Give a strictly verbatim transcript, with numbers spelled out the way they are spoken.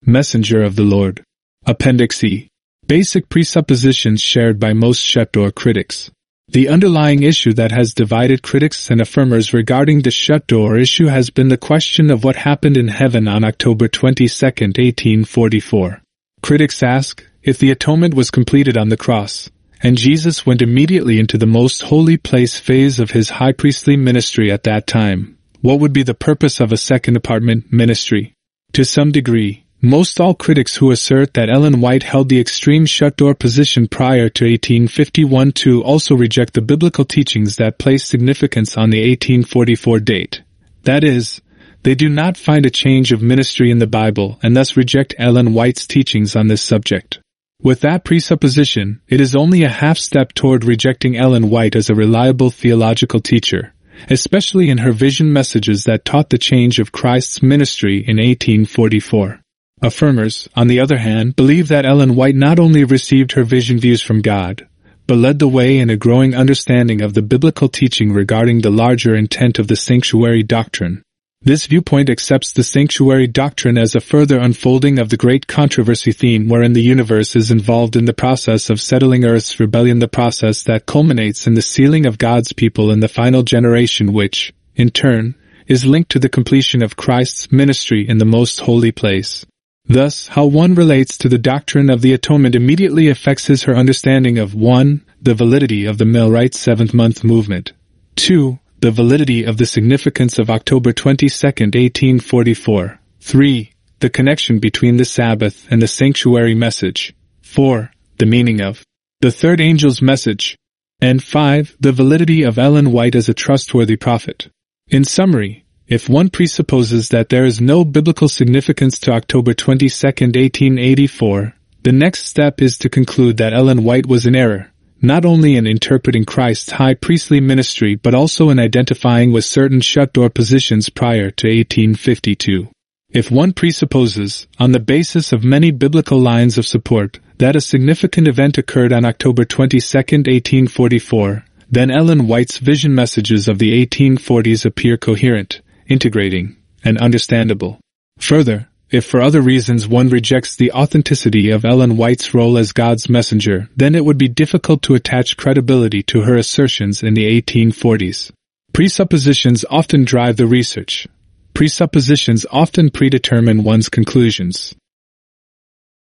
Messenger of the Lord. Appendix E. Basic presuppositions shared by most shut-door critics. The underlying issue that has divided critics and affirmers regarding the shut-door issue has been the question of what happened in heaven on October twenty-second, eighteen forty-four. Critics ask, if the atonement was completed on the cross, and Jesus went immediately into the most holy place phase of his high priestly ministry at that time, what would be the purpose of a second apartment ministry? To some degree, most all critics who assert that Ellen White held the extreme shut-door position prior to eighteen fifty-one too also reject the biblical teachings that place significance on the eighteen forty-four date. That is, they do not find a change of ministry in the Bible and thus reject Ellen White's teachings on this subject. With that presupposition, it is only a half step toward rejecting Ellen White as a reliable theological teacher, especially in her vision messages that taught the change of Christ's ministry in eighteen forty-four. Affirmers, on the other hand, believe that Ellen White not only received her vision views from God, but led the way in a growing understanding of the biblical teaching regarding the larger intent of the sanctuary doctrine. This viewpoint accepts the sanctuary doctrine as a further unfolding of the great controversy theme wherein the universe is involved in the process of settling Earth's rebellion, the process that culminates in the sealing of God's people in the final generation, which, in turn, is linked to the completion of Christ's ministry in the most holy place. Thus, how one relates to the doctrine of the atonement immediately affects his her understanding of one. The validity of the Millerite seventh-month movement. two. The validity of the significance of October twenty-second, eighteen forty-four. three. The connection between the Sabbath and the sanctuary message. four. The meaning of the third angel's message. And five. The validity of Ellen White as a trustworthy prophet. In summary, if one presupposes that there is no biblical significance to October twenty-second, eighteen eighty-four, the next step is to conclude that Ellen White was in error, not only in interpreting Christ's high priestly ministry but also in identifying with certain shut-door positions prior to eighteen fifty-two. If one presupposes, on the basis of many biblical lines of support, that a significant event occurred on October twenty-second, eighteen forty-four, then Ellen White's vision messages of the eighteen forties appear coherent, integrating, and understandable. Further, if for other reasons one rejects the authenticity of Ellen White's role as God's messenger, then it would be difficult to attach credibility to her assertions in the eighteen forties. Presuppositions often drive the research. Presuppositions often predetermine one's conclusions.